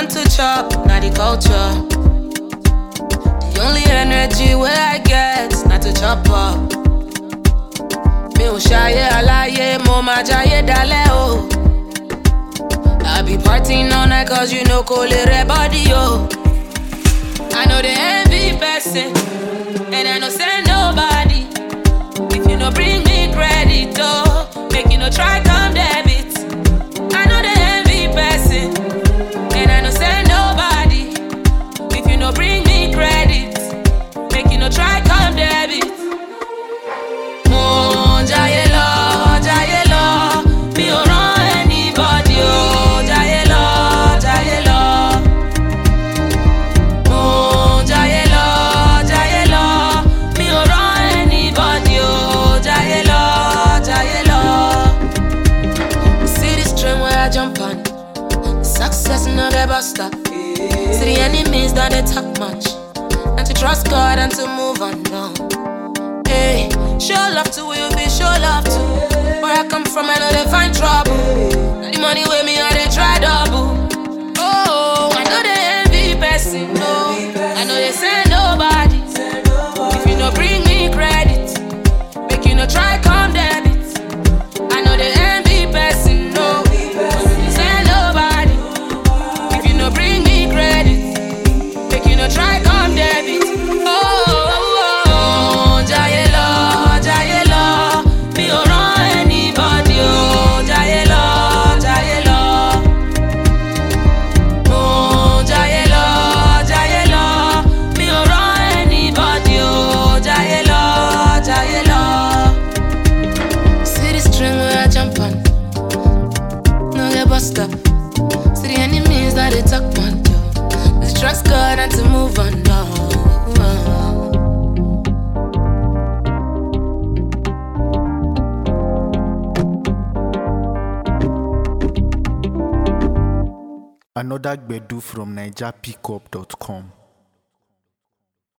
want to chop, not the culture. The only energy where I get, not to chop up. Me o shaye alaye, mo ma jaye dale o. I be partying all night cause you know colere body yo. I know the envy person, and I know send nobody. If you no bring me credit, oh, make you no try come debit. I know the envy person, and I know send nobody. If you no bring me credit, make you no try come debit. Oh, jaye lo, me o run anybody, oh, jaye lo. Oh, jaye lo, me o run anybody, oh, jaye lo. See this train where I jump on, success no get bust up. See the enemies that they talk much, and to trust God and to move on now. Hey, show love to who you be, show love to. Where I come from, I know they find trouble. And the money with me, I they try double. Oh, I know they envy person, no. I know they send nobody. If you no bring me credit, make you no try come debit. I know they envy person, no. They send nobody. If you no bring me credit, make you no try come debit. Jaye lo, me o run anybody, oh, jaye lo. Oh, jaye lo, me o run anybody, oh, jaye lo. See this string where I jump on, no get bust up. See the enemies that they talk on, yo. Let's trust God and to move on, no. Another Gbedu from NigerPickup.com.